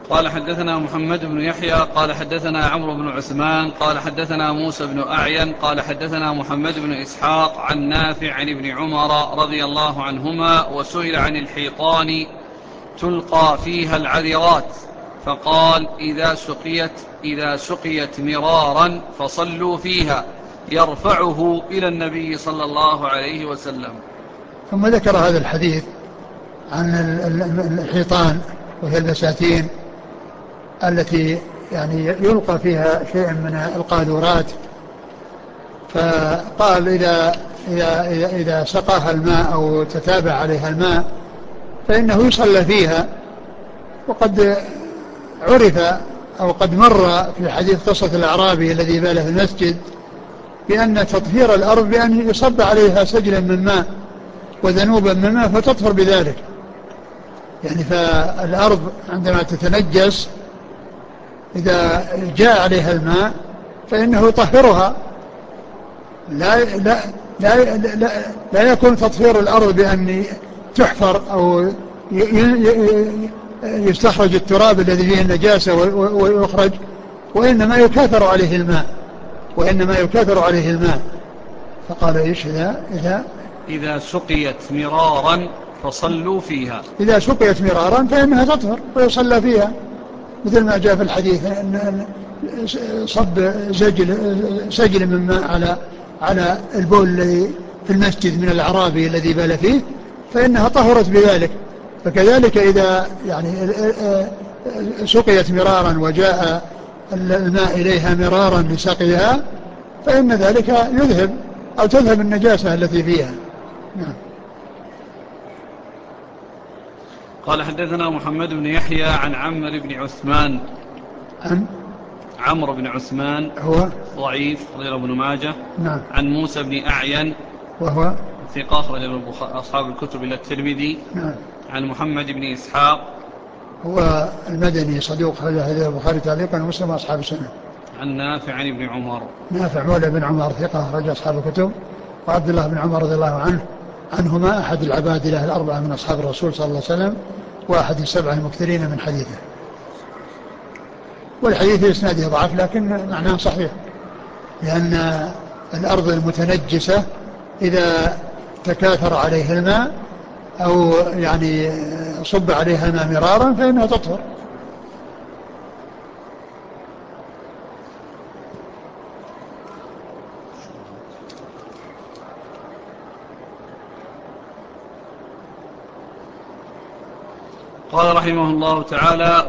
قال حدثنا محمد بن يحيى قال حدثنا عمرو بن عثمان قال حدثنا موسى بن أعين قال حدثنا محمد بن إسحاق عن نافع عن ابن عمر رضي الله عنهما وسئل عن الحيطان تلقى فيها العذرات فقال إذا سقيت مرارا فصلوا فيها يرفعه إلى النبي صلى الله عليه وسلم. ثم ذكر هذا الحديث عن الحيطان وهي البساتين التي يعني يلقى فيها شيء من القاذورات. فقال إذا سقاها الماء أو تتابع عليها الماء فإنه يصلى فيها. وقد عرف أو قد مر في حديث قصة الأعرابي الذي بال في المسجد بأن تطهير الأرض بأن يصب عليها سجلا من ماء وذنوبا من ماء فتطهر بذلك. يعني فالأرض عندما تتنجس إذا جاء عليها الماء فإنه يطهرها. لا, لا, لا, لا, لا يكون تطهير الأرض بأن تحفر أو يستخرج التراب الذي فيه النجاسة ويخرج، وإنما يكاثر عليه الماء. فقال إيش إذا سقيت مرارا فصلوا فيها. إذا سقيت مرارا فإنها تطهر ويصلى فيها، مثل ما جاء في الحديث أن صب سجل من ماء على البول الذي في المسجد من الأعرابي الذي بال فيه فإنها طهرت بذلك. فكذلك إذا يعني سقيت مرارا وجاء الماء إليها مرارا لسقيها فإن ذلك يذهب أو تذهب النجاسة التي فيها. نعم. قال حدثنا محمد بن يحيى عن عمرو بن عثمان. عمرو بن عثمان هو ضعيف أخرجه ابن ماجه. نعم. عن موسى بن أعين وهو ثقة أخرجه أصحاب الكتب إلا الترمذي. نعم. عن محمد بن إسحاق هو المدني صدوق أخرجه البخاري تعليقا ومسلم وأصحاب السنة. عن نافع عن ابن عمر. نافع مولى بن عمر ثقة أخرج أصحاب الكتب. وعبد الله بن عمر رضي الله عنهما أحد العباد له الأربعة من أصحاب الرسول صلى الله عليه وسلم وأحد السبعة المكثرين من حديثه. والحديث إسناده ضعف لكن معناه صحيح، لأن الأرض المتنجسة إذا تكاثر عليها الماء أو يعني صب عليها الماء مرارا فإنها تطهر. قال رحمه الله تعالى: